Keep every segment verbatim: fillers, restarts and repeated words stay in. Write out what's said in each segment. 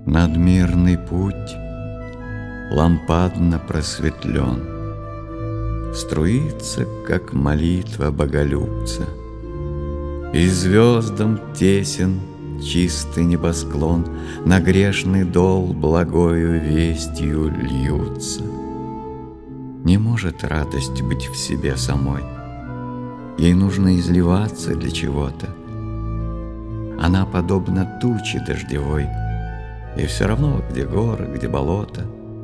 Надмирный путь лампадно просветлен, струится, как молитва боголюбца, и звездам тесен чистый небосклон, на грешный дол благою вестью льются. Не может радость быть в себе самой, ей нужно изливаться для чего-то. Она подобна туче дождевой, и все равно, где горы, где болото.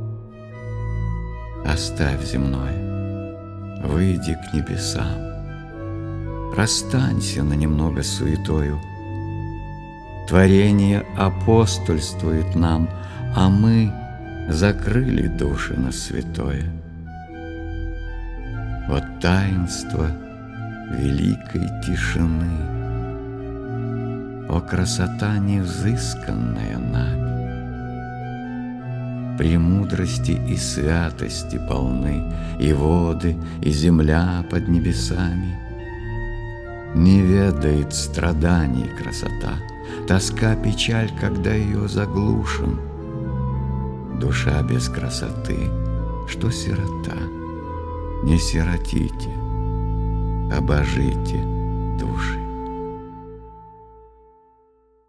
Оставь земное, выйди к небесам, расстанься на немного с суетою. Творение апостольствует нам, а мы закрыли души на святое. Вот таинство великой тишины, о красота невзысканная нами. Премудрости и святости полны и воды, и земля под небесами. Не ведает страданий красота, тоска, печаль, когда ее заглушим. Душа без красоты, что сирота. Не сиротите, обожите души.